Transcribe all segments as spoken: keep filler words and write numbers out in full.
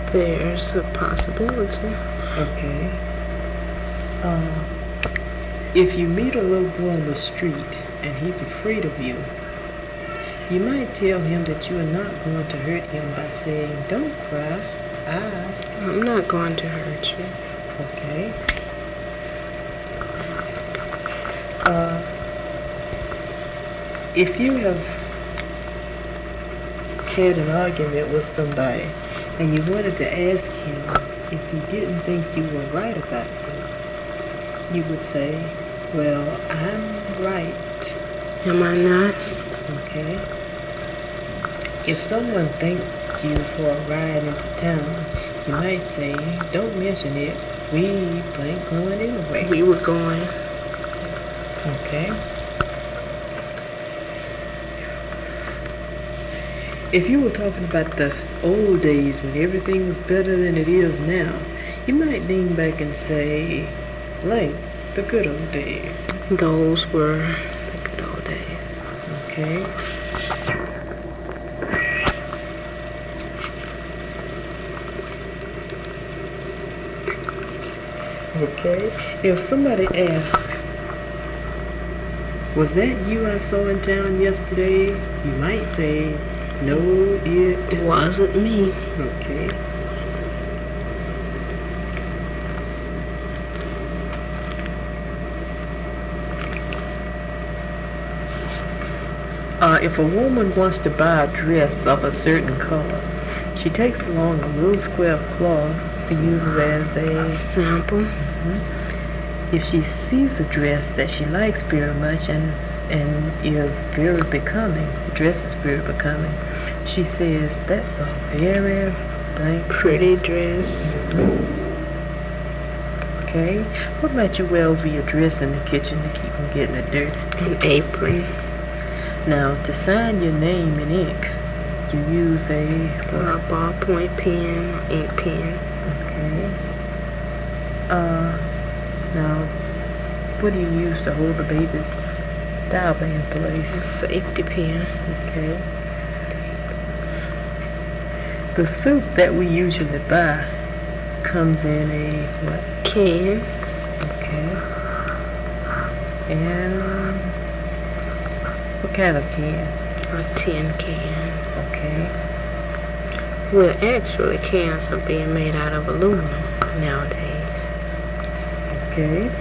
There's a possibility. Okay. Uh, if you meet a little boy on the street and he's afraid of you, you might tell him that you are not going to hurt him by saying, "Don't cry, I..." I'm not going to hurt you. Okay. Uh, if you have had an argument with somebody and you wanted to ask him if he didn't think you were right about this, you would say, "Well, I'm right." Am I not? Okay. If someone thanked you for a ride into town, you might say, "Don't mention it. We blank going anyway." We were going. Okay. If you were talking about the old days when everything was better than it is now, you might lean back and say, "Blank, the good old days." Those were the good old days. Okay. Okay. If somebody asks, "Was that you I saw in town yesterday?" you might say, "No, it It wasn't me. Okay. Uh, if a woman wants to buy a dress of a certain color, she takes along a little square of cloth to use it as a sample. Mm-hmm. If she sees a dress that she likes very much and is, and is very becoming, the dress is very becoming, she says, "That's a very blank pretty dress." Mm-hmm. Okay. What might you wear over your dress in the kitchen to keep from getting it dirty? An apron. Now, to sign your name in ink, you use a what? A ballpoint pen or ink pen. Okay. Uh, now, what do you use to hold the baby's diaper in place? A safety pin. Okay. The soup that we usually buy comes in a what? Can. Okay. And what kind of can? A tin can. Okay. Well, actually, cans are being made out of aluminum nowadays. Okay.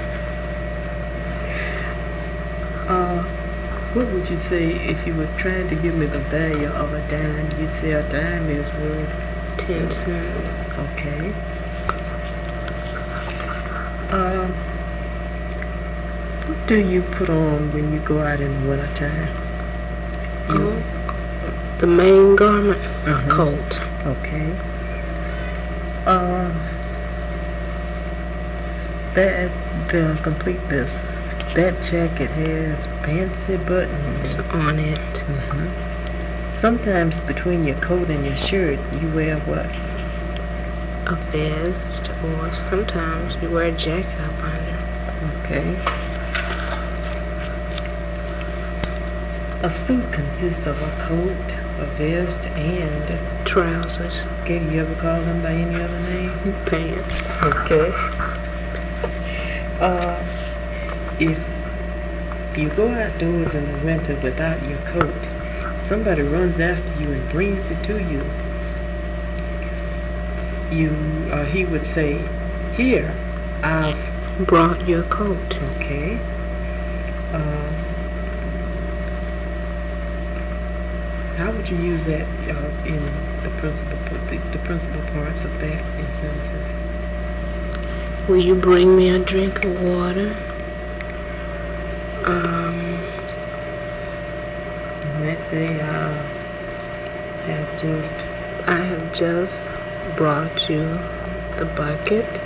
Uh, what would you say if you were trying to give me the value of a dime? You'd say a dime is worth ten cents. Okay. Um, what do you put on when you go out in the wintertime? You, oh, the main garment, mm-hmm. a coat. Okay. Uh, that to complete this, that jacket has fancy buttons on it. Mm-hmm. Sometimes between your coat and your shirt, you wear what? A vest, or sometimes you wear a jacket up under. Okay. A suit consists of a coat, a vest, and trousers. Okay, do you ever call them by any other name? Pants. Okay. Uh, if you go outdoors in the winter without your coat, somebody runs after you and brings it to you. You, uh, he would say, "Here, I've brought your coat." Okay. Uh, how would you use that uh, in the principal the, the principal parts of that in sentences? Will you bring me a drink of water? Um. Let's say I have just I have just brought you the bucket.